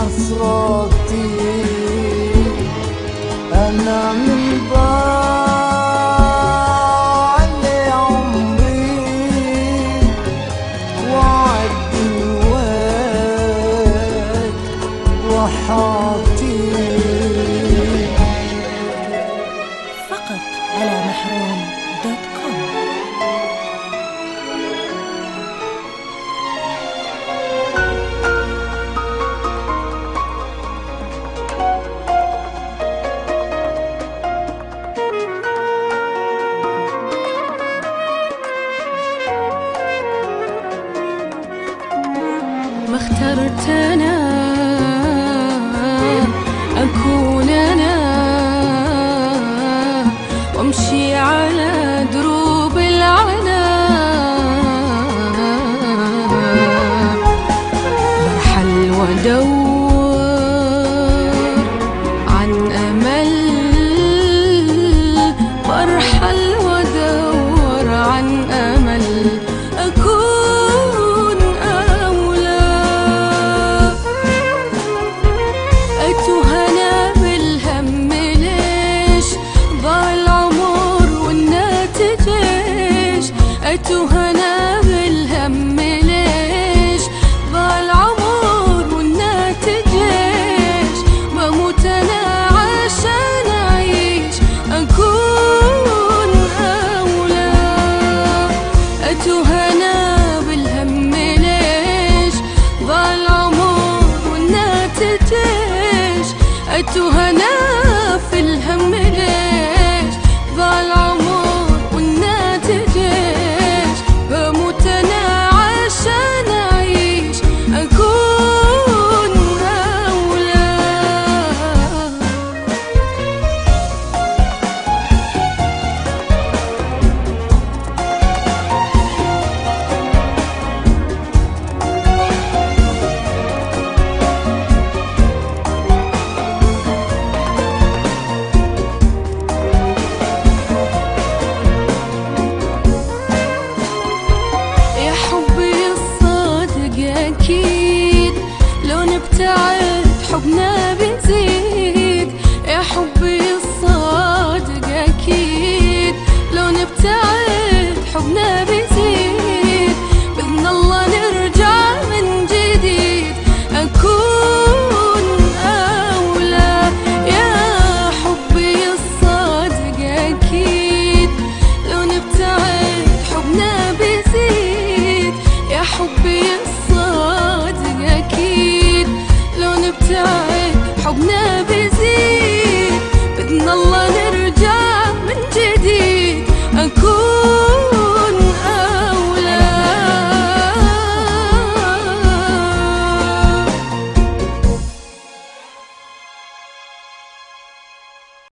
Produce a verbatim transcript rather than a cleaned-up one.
حسرتي أنا من ضاع لي عمري وعد الوقت وحاطي فقط على محروم دوت كوم. ما اخترت أنا أكون أنا وأمشي على دروب العناء، برحل وأدور عن أمل، برحل وأدور عن أمل أكون أولى. أتوهنا بالهم ليش ضاع العمر والناتج إيش، أتوهنا بالهم ليش ضاع العمر والناتج إيش، بموت أنا عشان أعيش أكون أولى. أتوهنا بالهم ليش ضاع العمر والناتج إيش، أتوهنا في الهم ليش ضاع العمر والناتج إيش، بموت أنا عشان أعيش أكون أولى. يا حبي الصادق أكيد لو نبتعد حبنا بيزيد، يا حبي الصادق أكيد لو نبتعد حبنا بيزيد، بإذن الله نرجع من جديد أكون أولى. يا حبي الصادق أكيد لو نبتعد حبنا بيزيد، يا حبي الصادق أكيد لو نبتعد حبنا بيزيد، بإذن الله